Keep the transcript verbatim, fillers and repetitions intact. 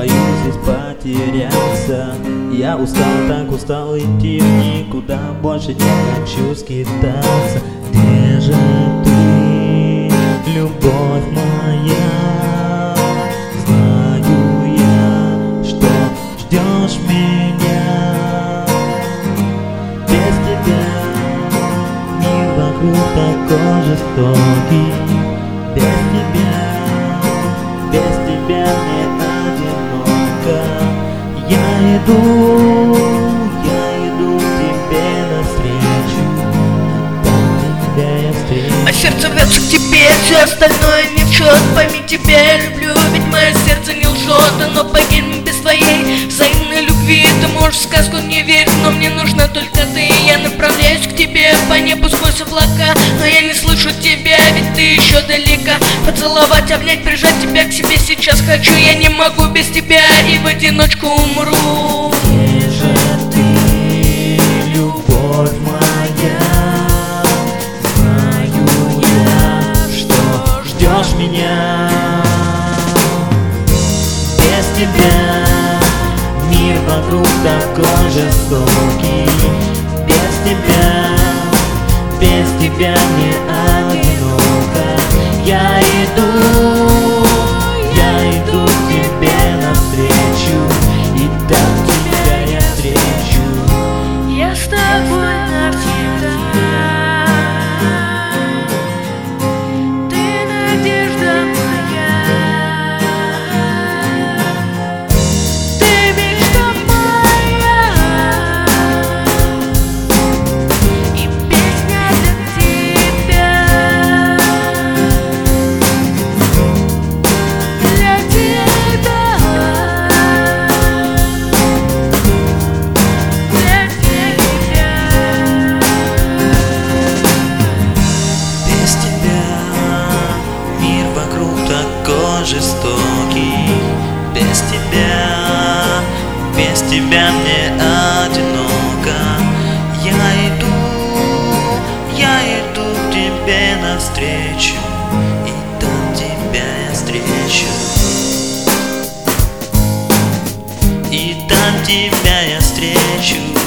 боюсь здесь потеряться. Я устал, так устал идти в никуда, больше не хочу скитаться. Где же ты, любовь моя? Знаю я, что ждешь меня. Без тебя мир вокруг такой жестокий. Без тебя, без тебя мне одиноко. Я иду, я иду к тебе навстречу. Там тебя я встречу. А сердце рвется к тебе, все остальное не в счет. Пойми, тебя я люблю, ведь мое сердце не лжет. Оно погибнет без твоей взаимной любви. Ты можешь в сказку не верить, но мне нужна только ты. Я направляюсь к тебе по небу сквозь облака, но я не слышу тебя, ведь ты еще далека. Поцеловать, обнять, прижать тебя к себе сейчас хочу. Я не могу без тебя и в одиночку умру. Где же ты, любовь моя? Знаю я, что ждешь меня. Без тебя мир вокруг такой жестокий. Без тебя, без тебя мне одиноко. Я иду, я иду к тебе навстречу, и там тебя я встречу. Я с тобой навсегда. Ты надежда моя. Ты мечта моя. И песня для тебя. Для тебя. Для тебя. Без тебя мир вокруг такой жестокий. Без тебя, без тебя мне одиноко. Я иду, я иду к тебе навстречу, и там тебя я встречу. И там тебя я встречу.